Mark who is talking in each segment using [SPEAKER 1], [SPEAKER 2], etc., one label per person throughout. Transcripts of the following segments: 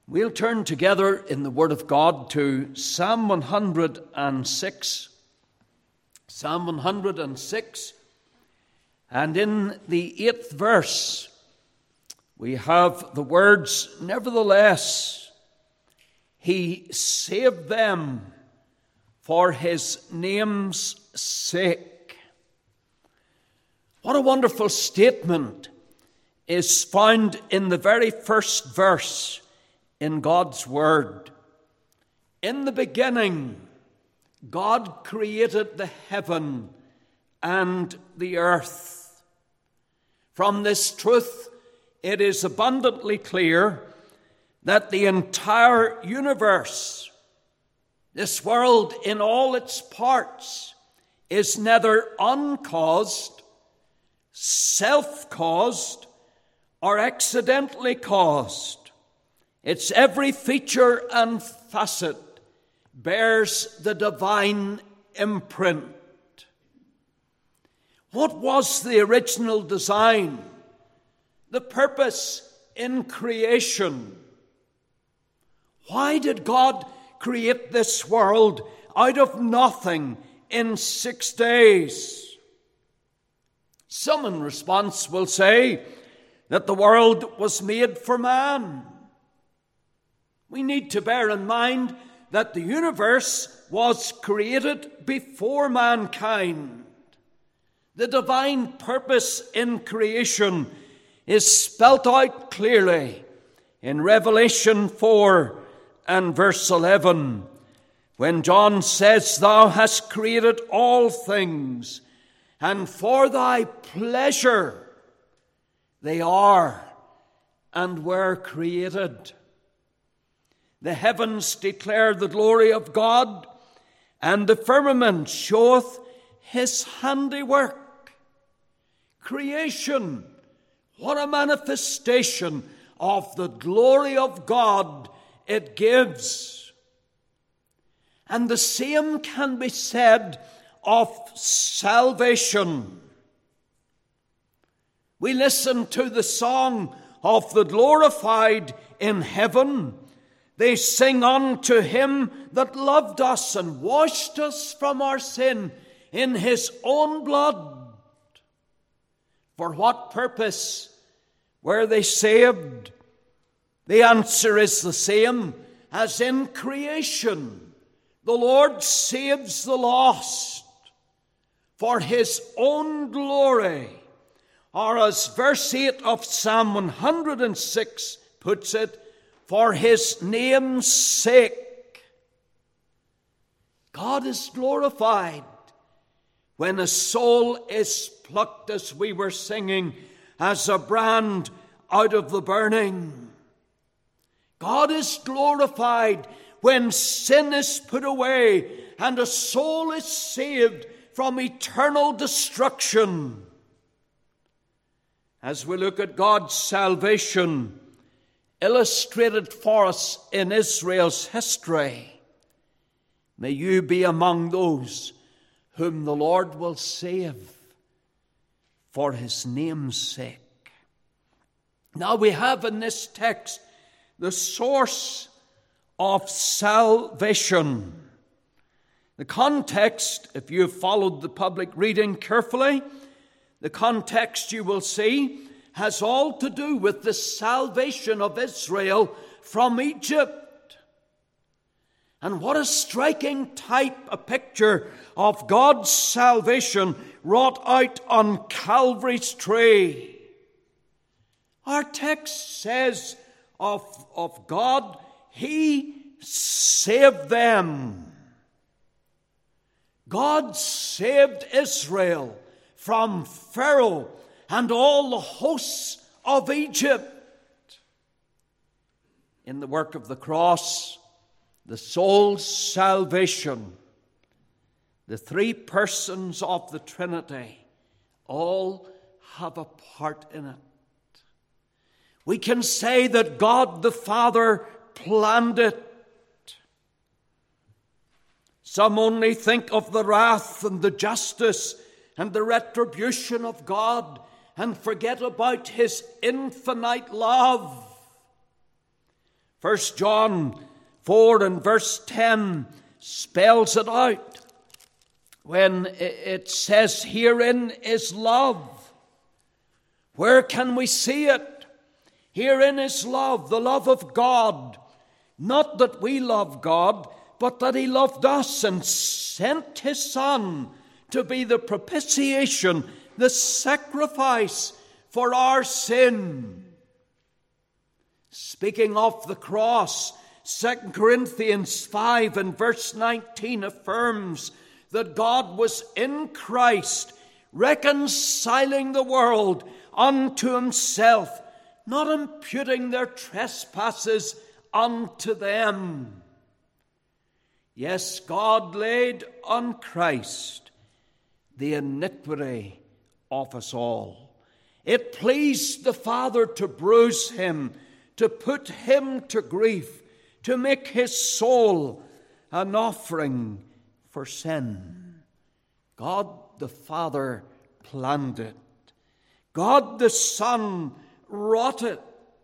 [SPEAKER 1] We'll turn together in the Word of God to Psalm 106. Psalm 106. And in the 8th verse, we have the words, "Nevertheless, he saved them for his name's sake." What a wonderful statement is found in the very first verse in God's Word. In the beginning, God created the heaven and the earth. From this truth, it is abundantly clear that the entire universe, this world in all its parts, is neither uncaused, self-caused, or accidentally caused. Its every feature and facet bears the divine imprint. What was the original design, the purpose in creation? Why did God create this world out of nothing in 6 days? Some in response will say that the world was made for man. We need to bear in mind that the universe was created before mankind. The divine purpose in creation is spelt out clearly in Revelation 4 and verse 11, when John says, "Thou hast created all things, and for thy pleasure they are and were created." The heavens declare the glory of God, and the firmament showeth his handiwork. Creation, what a manifestation of the glory of God it gives. And the same can be said of salvation. We listen to the song of the glorified in heaven. They sing unto him that loved us and washed us from our sin in his own blood. For what purpose were they saved? The answer is the same as in creation. The Lord saves the lost for his own glory. Or as verse 8 of Psalm 106 puts it, for his name's sake. God is glorified when a soul is plucked, as we were singing, as a brand out of the burning. God is glorified when sin is put away and a soul is saved from eternal destruction. As we look at God's salvation illustrated for us in Israel's history, may you be among those whom the Lord will save for his name's sake. Now we have in this text the source of salvation. The context, if you have followed the public reading carefully, the context you will see has all to do with the salvation of Israel from Egypt. And what a striking type, a picture of God's salvation wrought out on Calvary's tree. Our text says of God, he saved them. God saved Israel from Pharaoh and all the hosts of Egypt. In the work of the cross, the soul's salvation, the three persons of the Trinity all have a part in it. We can say that God the Father planned it. Some only think of the wrath and the justice and the retribution of God and forget about his infinite love. 1 John 4 and verse 10 spells it out when it says, "Herein is love." Where can we see it? Herein is love, the love of God. Not that we love God, but that He loved us and sent His Son to be the propitiation, the sacrifice for our sin. Speaking of the cross, 2 Corinthians 5 and verse 19 affirms that God was in Christ, reconciling the world unto Himself, not imputing their trespasses unto them. Yes, God laid on Christ the iniquity of us all. It pleased the Father to bruise Him, to put Him to grief, to make His soul an offering for sin. God the Father planned it. God the Son wrought it.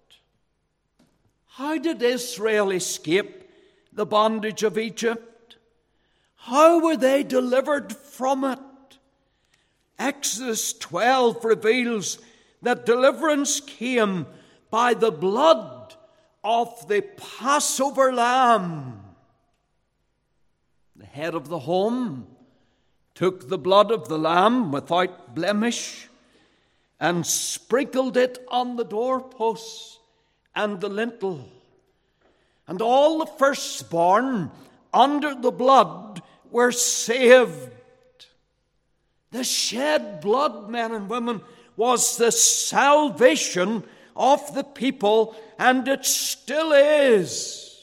[SPEAKER 1] How did Israel escape the bondage of Egypt? How were they delivered from it? Exodus 12 reveals that deliverance came by the blood of the Passover lamb. The head of the home took the blood of the lamb without blemish and sprinkled it on the doorposts and the lintel. And all the firstborn under the blood were saved. The shed blood, men and women, was the salvation of the people, and it still is.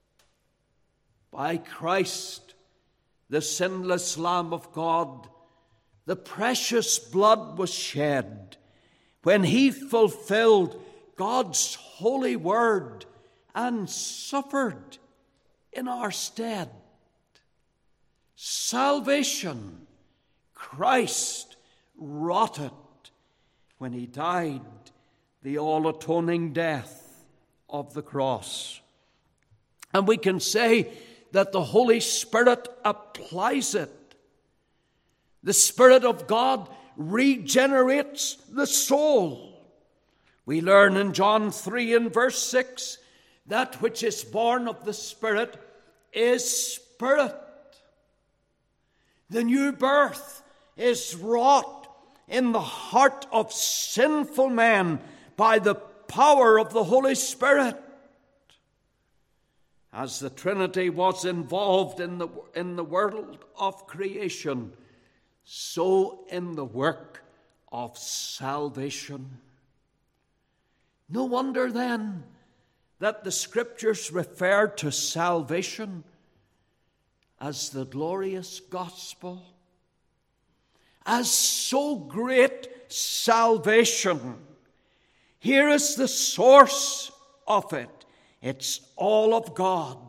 [SPEAKER 1] By Christ, the sinless Lamb of God, the precious blood was shed when He fulfilled God's holy word and suffered in our stead. Salvation, Christ wrought it when He died the all-atoning death of the cross. And we can say that the Holy Spirit applies it. The Spirit of God regenerates the soul. We learn in John 3 and verse 6, that which is born of the Spirit is spirit. The new birth is wrought in the heart of sinful men by the power of the Holy Spirit. As the Trinity was involved in the world of creation, so in the work of salvation. No wonder then that the Scriptures refer to salvation as the glorious gospel, as so great salvation. Here is the source of it. It's all of God.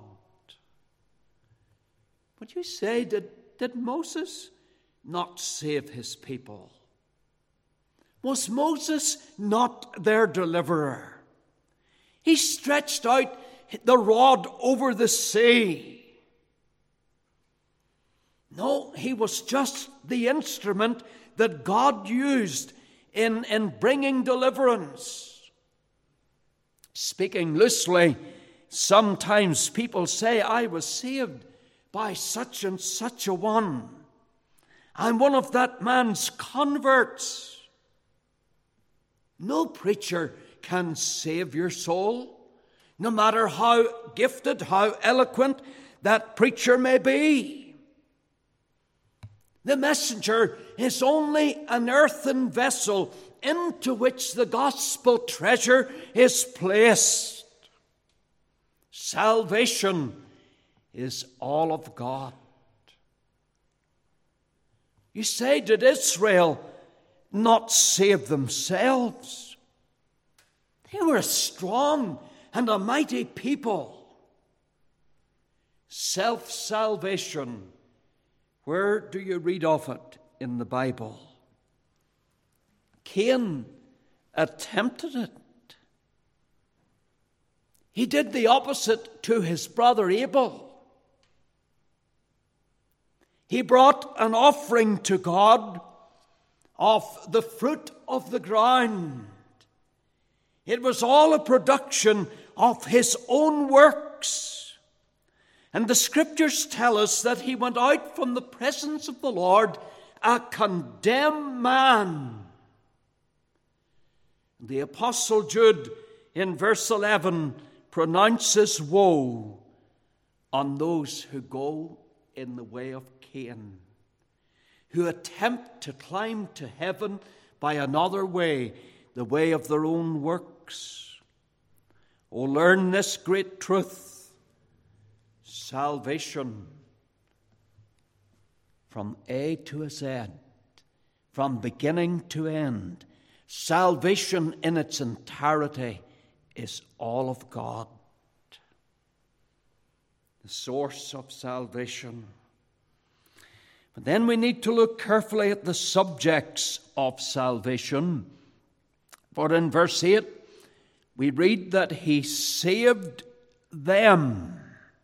[SPEAKER 1] Would you say, did Moses not save his people? Was Moses not their deliverer? He stretched out the rod over the sea. No, he was just the instrument that God used in bringing deliverance. Speaking loosely, sometimes people say, I was saved by such and such a one. I'm one of that man's converts. No preacher can save your soul, no matter how gifted, how eloquent that preacher may be. The messenger is only an earthen vessel into which the gospel treasure is placed. Salvation is all of God. You say, did Israel not save themselves? They were a strong and a mighty people. Self-salvation, where do you read of it in the Bible? Cain attempted it. He did the opposite to his brother Abel. He brought an offering to God of the fruit of the ground. It was all a production of his own works. And the scriptures tell us that he went out from the presence of the Lord a condemned man. The Apostle Jude in verse 11 pronounces woe on those who go in the way of Cain, who attempt to climb to heaven by another way, the way of their own works. Oh, learn this great truth. Salvation from A to Z, from beginning to end, salvation in its entirety is all of God. The source of salvation. But then we need to look carefully at the subjects of salvation. For in verse 8, we read that he saved them.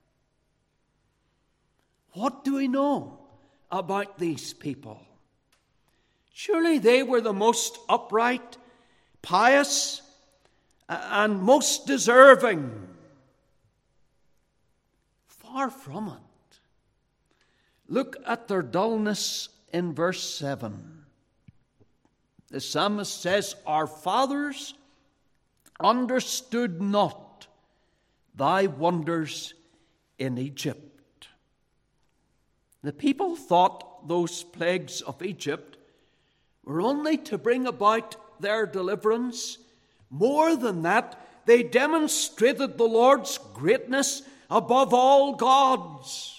[SPEAKER 1] What do we know about these people? Surely they were the most upright, pious, and most deserving. Far from it. Look at their dullness in verse 7. The psalmist says, "Our fathers understood not thy wonders in Egypt." The people thought those plagues of Egypt were only to bring about their deliverance. More than that, they demonstrated the Lord's greatness above all gods.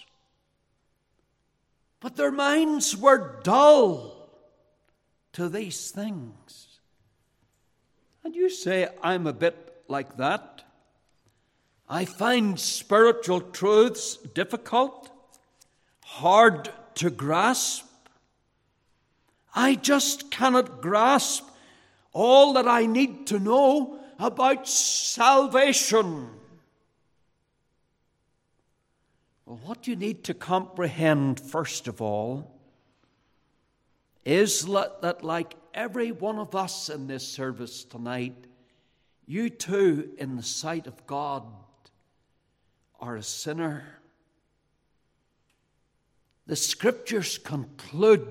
[SPEAKER 1] But their minds were dull to these things. And you say, I'm a bit like that. I find spiritual truths difficult, hard to grasp. I just cannot grasp all that I need to know about salvation. Well, what you need to comprehend, first of all, is that like every one of us in this service tonight, you too, in the sight of God, are a sinner. The scriptures conclude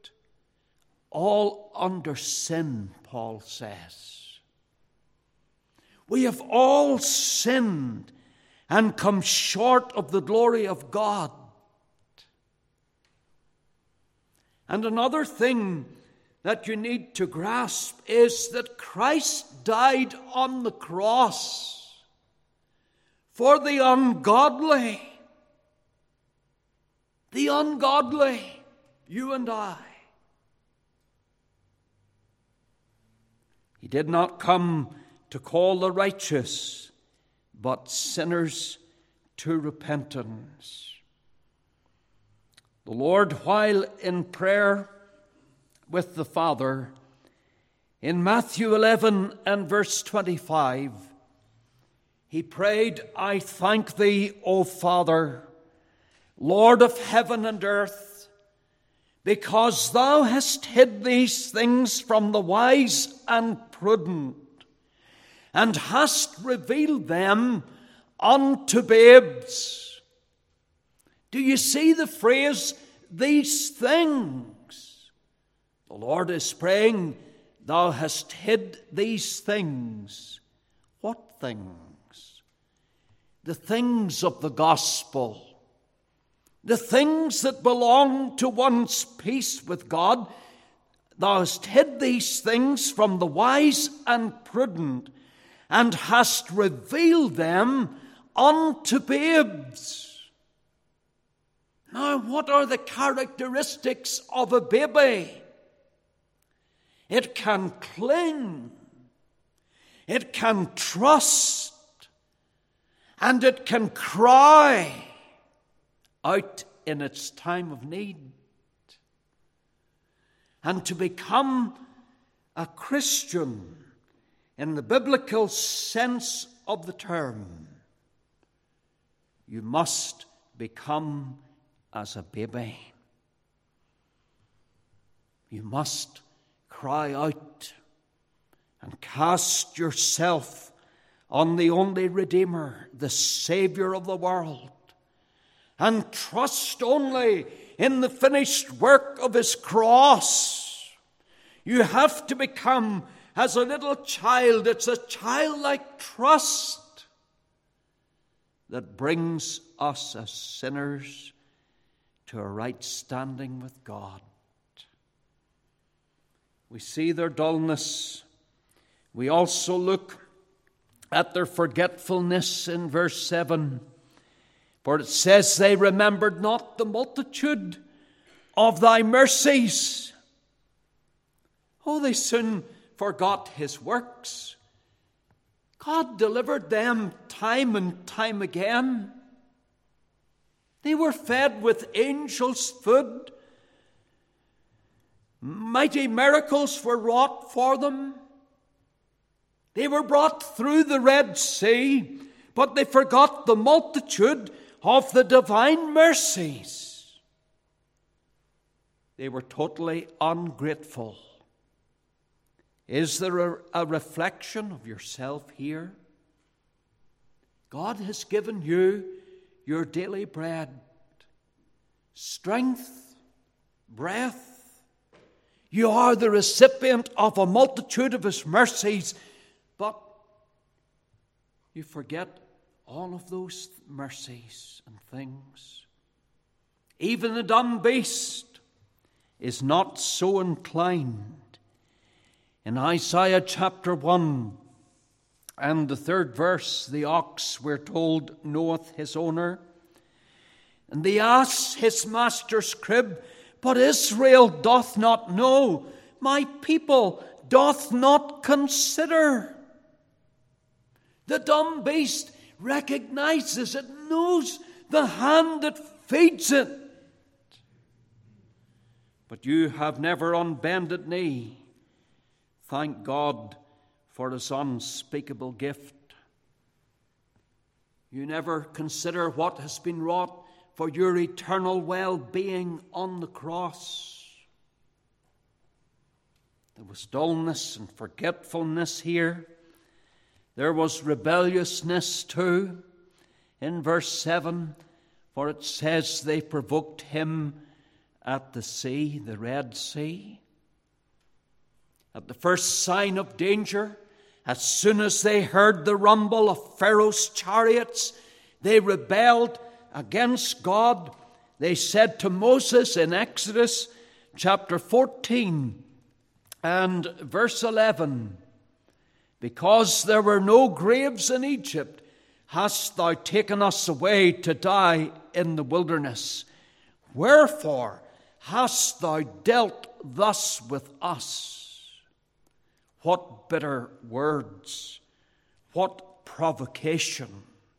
[SPEAKER 1] all under sin, Paul says. We have all sinned and come short of the glory of God. And another thing that you need to grasp is that Christ died on the cross for the ungodly. The ungodly, you and I. He did not come to call the righteous, but sinners to repentance. The Lord, while in prayer with the Father, in Matthew 11 and verse 25, he prayed, I thank thee, O Father, Lord of heaven and earth, because thou hast hid these things from the wise and prudent, and hast revealed them unto babes. Do you see the phrase, these things? The Lord is praying, thou hast hid these things. What things? The things of the gospel. The things that belong to one's peace with God. Thou hast hid these things from the wise and prudent, and hast revealed them unto babes. Now, what are the characteristics of a baby? It can cling, it can trust, and it can cry out in its time of need. And to become a Christian in the biblical sense of the term, you must become as a baby. You must cry out and cast yourself on the only Redeemer, the Savior of the world, and trust only in the finished work of His cross. You have to become as a little child. It's a childlike trust that brings us as sinners to a right standing with God. We see their dullness. We also look at their forgetfulness in verse 7. For it says, they remembered not the multitude of thy mercies. Oh, they soon forgot His works. God delivered them time and time again. They were fed with angels' food. Mighty miracles were wrought for them. They were brought through the Red Sea, but they forgot the multitude of the divine mercies. They were totally ungrateful. Is there a reflection of yourself here? God has given you your daily bread, strength, breath. You are the recipient of a multitude of His mercies, but you forget all of those mercies and things. Even the dumb beast is not so inclined. In Isaiah chapter 1 and the 3rd verse, the ox, we're told, knoweth his owner, and the ass his master's crib, but Israel doth not know, my people doth not consider. The dumb beast recognizes, it knows the hand that feeds it. But you have never on bended knee thank God for His unspeakable gift. You never consider what has been wrought for your eternal well-being on the cross. There was dullness and forgetfulness here. There was rebelliousness too. In verse 7, for it says they provoked Him at the sea, the Red Sea. At the first sign of danger, as soon as they heard the rumble of Pharaoh's chariots, they rebelled against God. They said to Moses in Exodus chapter 14 and verse 11, because there were no graves in Egypt, hast thou taken us away to die in the wilderness? Wherefore hast thou dealt thus with us? What bitter words, what provocation.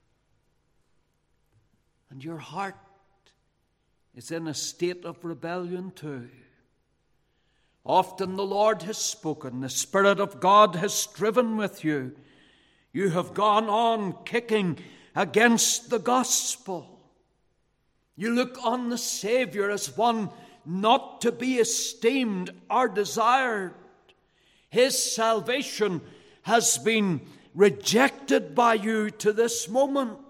[SPEAKER 1] And your heart is in a state of rebellion too. Often the Lord has spoken, the Spirit of God has striven with you. You have gone on kicking against the gospel. You look on the Savior as one not to be esteemed or desired. His salvation has been rejected by you to this moment.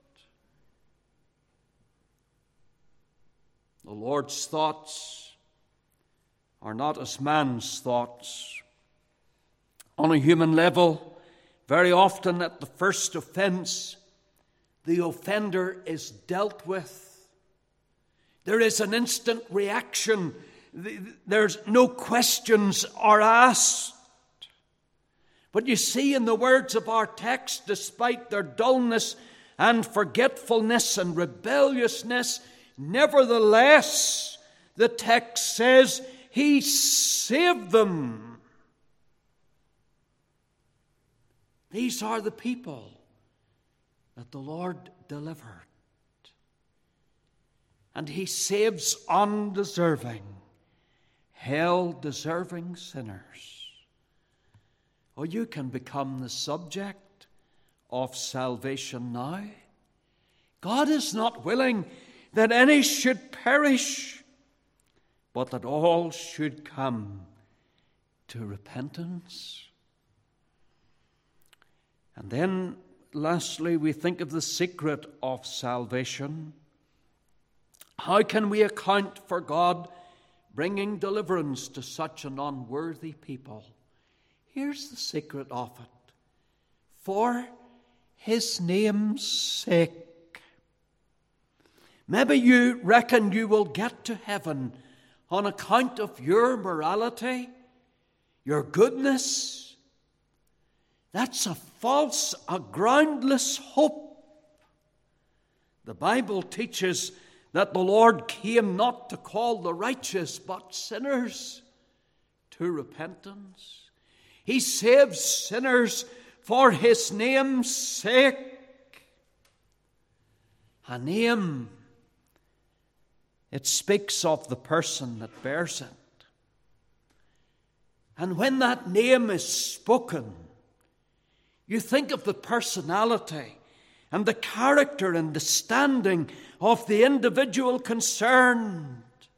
[SPEAKER 1] The Lord's thoughts are not as man's thoughts. On a human level, very often at the first offense, the offender is dealt with. There is an instant reaction. There's no questions are asked. But you see in the words of our text, despite their dullness and forgetfulness and rebelliousness, nevertheless, the text says, He saved them. These are the people that the Lord delivered. And He saves undeserving, hell-deserving sinners. or you can become the subject of salvation now. God is not willing that any should perish, but that all should come to repentance. And then, lastly, we think of the secret of salvation. How can we account for God bringing deliverance to such an unworthy people? Here's the secret of it. For His name's sake. Maybe you reckon you will get to heaven on account of your morality, your goodness. That's a false, a groundless hope. The Bible teaches that the Lord came not to call the righteous, but sinners to repentance. He saves sinners for His name's sake. A name, it speaks of the person that bears it. And when that name is spoken, you think of the personality and the character and the standing of the individual concerned.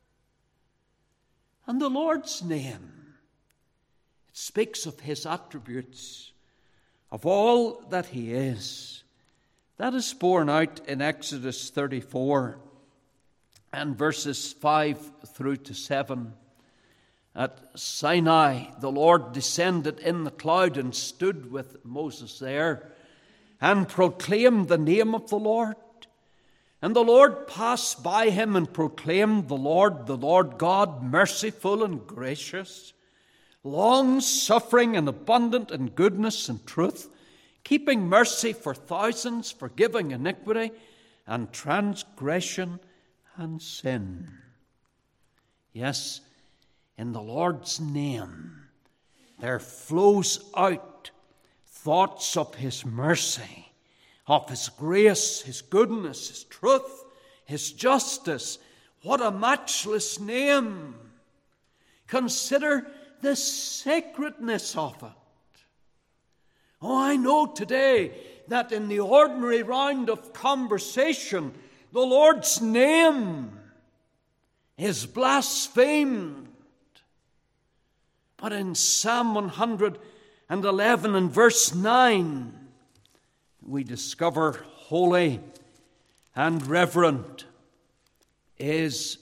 [SPEAKER 1] And the Lord's name, it speaks of His attributes, of all that He is. That is borne out in Exodus 34 and verses 5 through to 7. At Sinai, the Lord descended in the cloud and stood with Moses there and proclaimed the name of the Lord. And the Lord passed by him and proclaimed, the Lord God, merciful and gracious, long-suffering and abundant in goodness and truth, keeping mercy for thousands, forgiving iniquity and transgression and sin. Yes, in the Lord's name, there flows out thoughts of His mercy, of His grace, His goodness, His truth, His justice. What a matchless name! Consider the sacredness of it. Oh, I know today that in the ordinary round of conversation, the Lord's name is blasphemed. But in Psalm 111 and verse 9, we discover holy and reverent is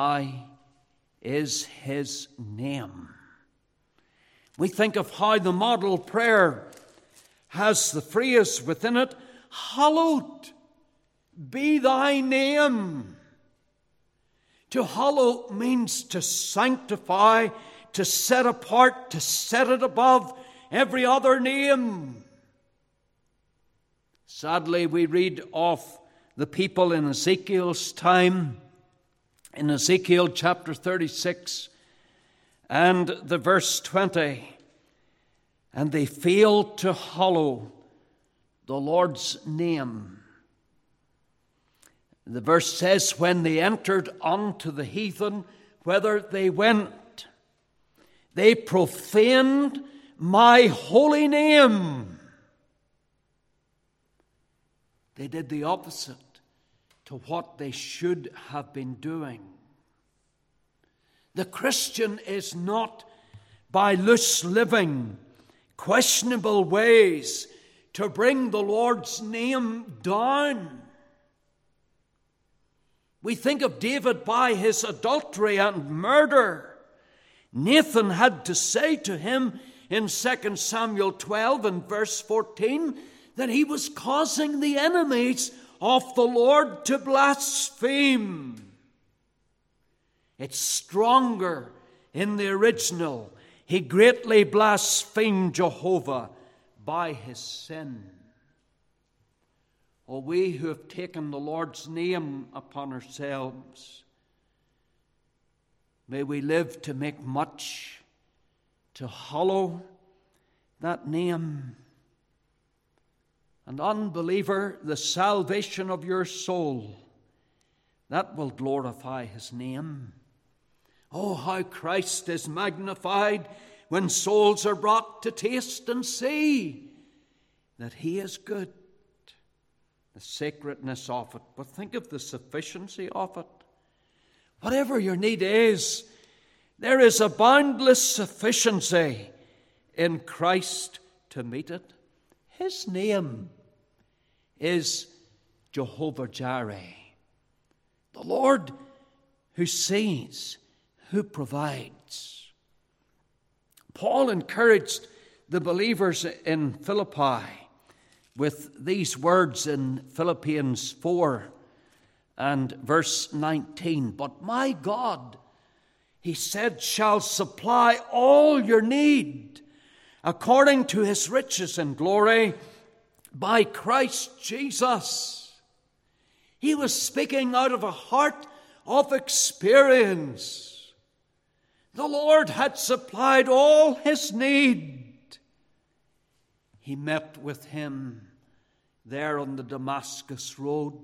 [SPEAKER 1] His name. We think of how the model prayer has the phrase within it, hallowed be thy name. To hallow means to sanctify, to set apart, to set it above every other name. Sadly, we read of the people in Ezekiel's time, in Ezekiel chapter 36 and the verse 20, and they failed to hallow the Lord's name. The verse says, when they entered unto the heathen, whither they went, they profaned my holy name. They did the opposite to what they should have been doing. The Christian is not by loose living, questionable ways to bring the Lord's name down. We think of David by his adultery and murder. Nathan had to say to him in 2 Samuel 12 and verse 14 that he was causing the enemies of the Lord to blaspheme. It's stronger in the original. He greatly blasphemed Jehovah by his sin. Oh, we who have taken the Lord's name upon ourselves, may we live to make much, to hallow that name. And unbeliever, the salvation of your soul, that will glorify His name. Oh, how Christ is magnified when souls are brought to taste and see that He is good. The sacredness of it, but think of the sufficiency of it. Whatever your need is, there is a boundless sufficiency in Christ to meet it. His name is Jehovah Jireh, the Lord who sees, who provides. Paul encouraged the believers in Philippi with these words in Philippians 4 and verse 19. But my God, he said, shall supply all your need according to His riches and glory by Christ Jesus. He was speaking out of a heart of experience. The Lord had supplied all his need. He met with him there on the Damascus road.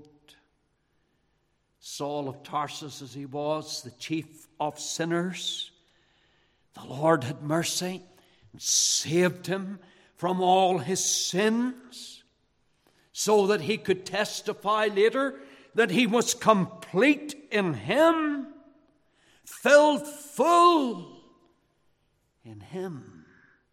[SPEAKER 1] Saul of Tarsus as he was, the chief of sinners. The Lord had mercy and saved him from all his sins, so that he could testify later that he was complete in Him, filled full in Him.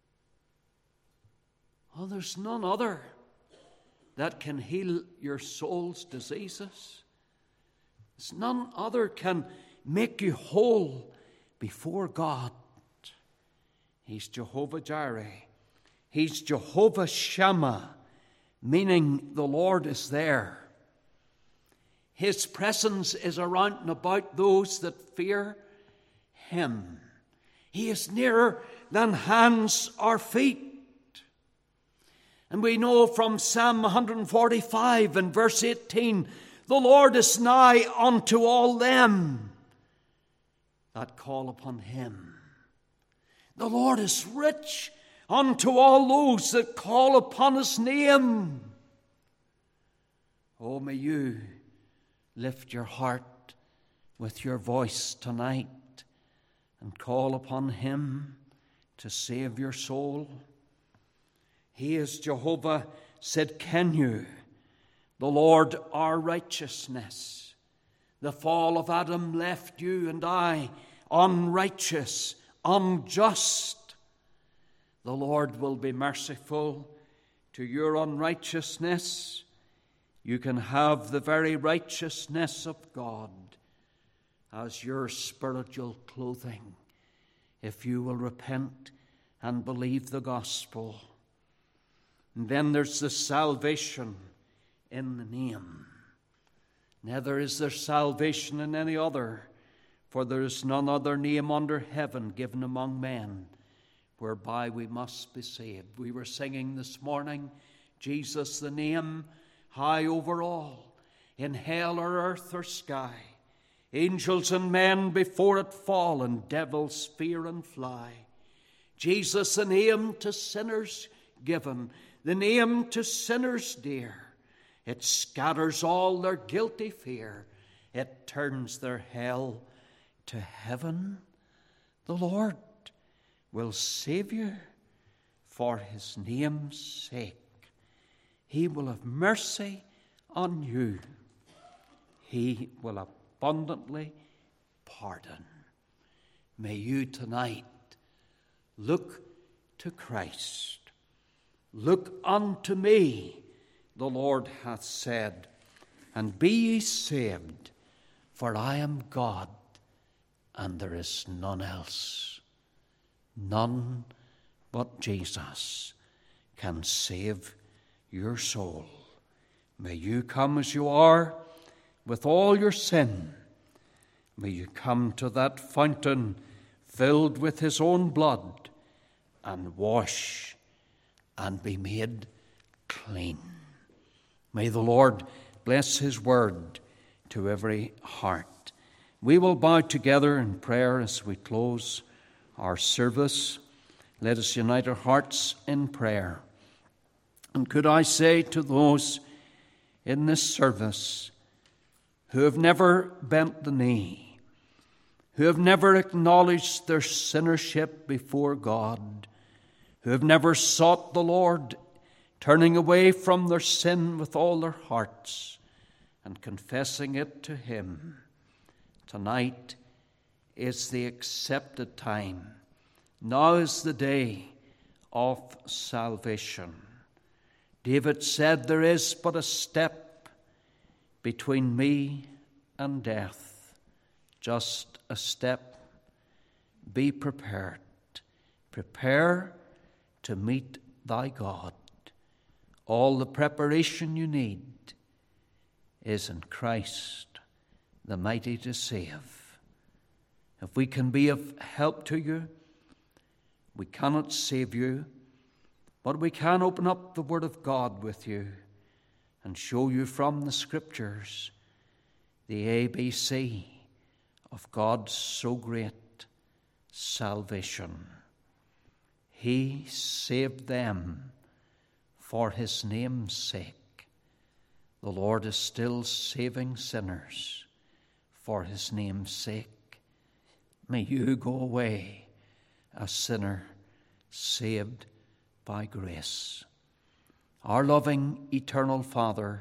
[SPEAKER 1] Oh, there's none other that can heal your soul's diseases. There's none other can make you whole before God. He's Jehovah Jireh. He's Jehovah Shammah, meaning the Lord is there. His presence is around and about those that fear Him. He is nearer than hands or feet. And we know from Psalm 145 and verse 18, the Lord is nigh unto all them that call upon Him. The Lord is rich unto all those that call upon His name. Oh, may you lift your heart with your voice tonight and call upon Him to save your soul. He is Jehovah Sidkenu, the Lord our righteousness. The fall of Adam left you and I unrighteous, unjust. The Lord will be merciful to your unrighteousness. You can have the very righteousness of God as your spiritual clothing if you will repent and believe the gospel. And then there's the salvation in the name. Neither is there salvation in any other, for there is none other name under heaven given among men whereby we must be saved. We were singing this morning, Jesus the name, high over all, in hell or earth or sky. Angels and men before it fall, and devils fear and fly. Jesus the name to sinners given, the name to sinners dear. It scatters all their guilty fear. It turns their hell to heaven. The Lord will save you for His name's sake. He will have mercy on you. He will abundantly pardon. May you tonight look to Christ. Look unto me, the Lord hath said, and be ye saved, for I am God, and there is none else. None but Jesus can save your soul. May you come as you are with all your sin. May you come to that fountain filled with His own blood and wash and be made clean. May the Lord bless His word to every heart. We will bow together in prayer as we close our service. Let us unite our hearts in prayer. And could I say to those in this service who have never bent the knee, who have never acknowledged their sinnership before God, who have never sought the Lord, turning away from their sin with all their hearts and confessing it to Him. Tonight is the accepted time. Now is the day of salvation. David said, "There is but a step between me and death, just a step. Be prepared. Prepare to meet thy God." All the preparation you need is in Christ, the mighty to save. If we can be of help to you, we cannot save you, but we can open up the Word of God with you and show you from the Scriptures the ABC of God's so great salvation. He saved them for His name's sake. The Lord is still saving sinners for His name's sake. May you go away a sinner saved by grace. Our loving, eternal Father,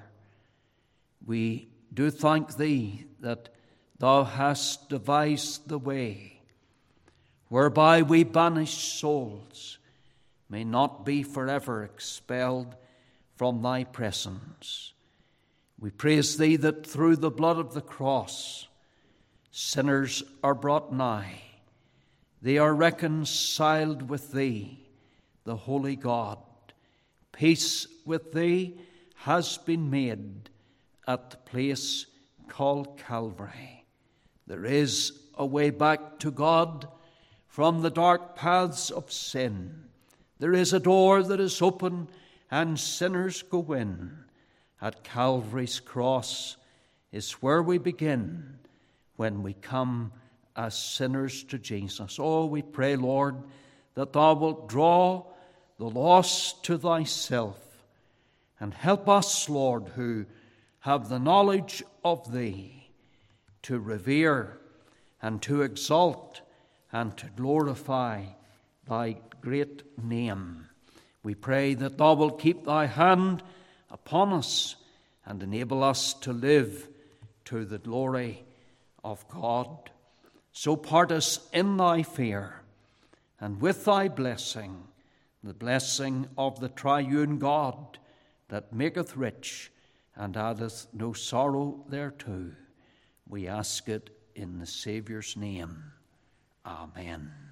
[SPEAKER 1] we do thank Thee that Thou hast devised the way whereby we banished souls may not be forever expelled from Thy presence. We praise Thee that through the blood of the cross, sinners are brought nigh. They are reconciled with Thee, the holy God. Peace with Thee has been made at the place called Calvary. There is a way back to God from the dark paths of sin. There is a door that is open and sinners go in. At Calvary's cross is where we begin when we come as sinners to Jesus. Oh, we pray, Lord, that Thou wilt draw the lost to Thyself and help us, Lord, who have the knowledge of Thee, to revere and to exalt and to glorify Thy great name. We pray that Thou wilt keep Thy hand upon us and enable us to live to the glory of God. So part us in Thy fear and with Thy blessing, the blessing of the triune God that maketh rich and addeth no sorrow thereto. We ask it in the Saviour's name. Amen.